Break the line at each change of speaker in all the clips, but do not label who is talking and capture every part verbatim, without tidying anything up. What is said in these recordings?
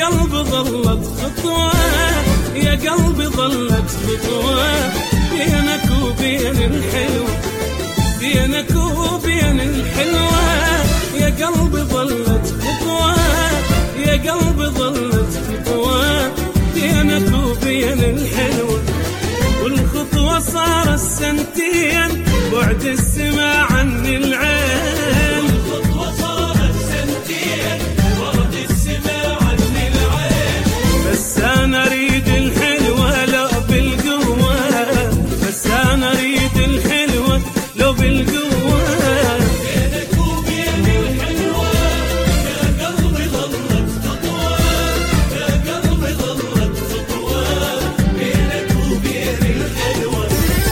قلب ظلت خطوة، يا قلبي ظلت خطوة بينك وبين الحلوة، بينك وبين الحلوة، يا قلبي ظلت خطوة، يا قلبي ظلت خطوة بينك وبين الحلوة. والخطوة صار السنتين بعد السما عن العين،
والخطوة صارت سنتين بعد السما عن العين.
بس أنا أريد الحلوة لو بالقوة، بس أنا أريد الحلوة لو بالقوة.
بينك وبين الحلوة يا قلبي ظلت خطوة، يا قلبي ظلت خطوة بينك وبين الحلوة.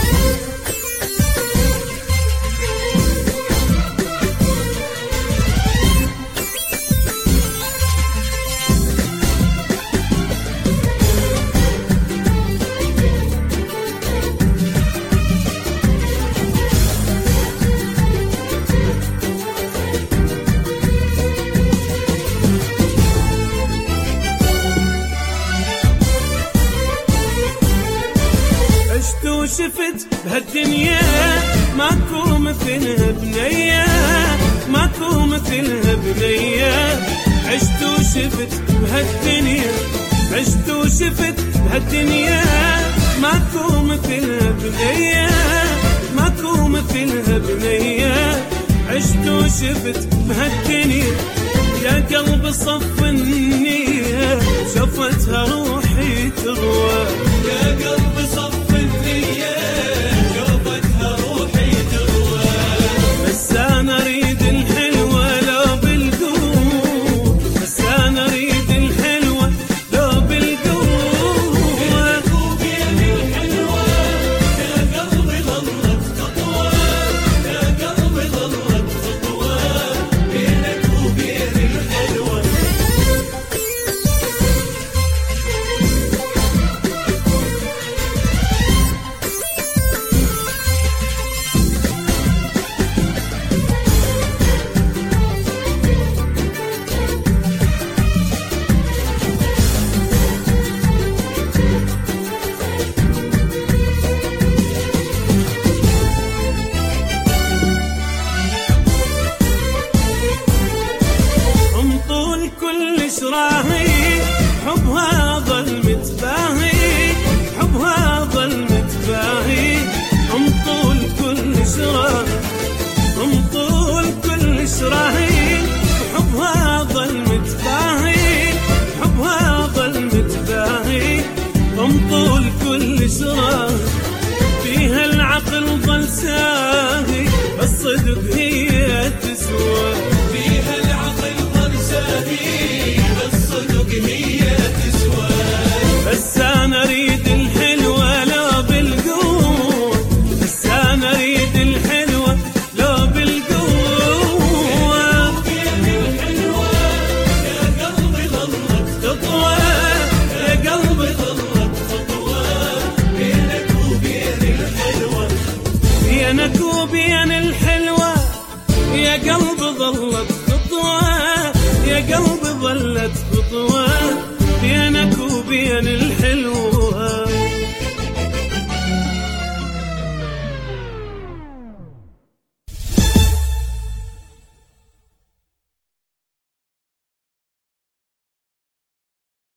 عشت وشفت بهالدنيا ماكو مثلها بنية، ماكو مثلها بنية. عشت وشفت بهالدنيا، عشت وشفت بهالدنيا ماكو مثلها بنية، ماكو مثلها بنية. عشت وشفت بهالدنيا يا قلب صف النية، شفتها روحي تروى،
يا قلبي صف النية شوفتها روحي تروى.
بس أنا أريد الحلوة لو بالقوة، بس أنا أريد الحلوة لو بالقوة.
بينك وبين الحلوة يا قلبي ظلت خطوة، يا قلبي ظلت خطوة بينك وبين الحلوة.
هم طول كل شراهي حبها ظل متباهي، حبها ظل متباهي. هم طول كل شراهي، هم طول كل شراهي حبها ظل متباهي، حبها ظل متباهي. هم طول كل شراهي فيها العقل ظل ساهي، الصدق هي تسوى،
فيها العقل ظل ساهي بالصدق هي تسوى.
بس أنا أريد الحلوة لو بالقوة، بس أنا أريد الحلوة لو بالقوة.
بين الحلوة يا قلبي ظلت
خطوة، يا قلبي
ظلت خطوة بينك وبين الحلوة.
بينك وبين الحلوة يا قلبي ظلت خطوة، يا قلبي ظلت خطوة بينك وبين الحلوة.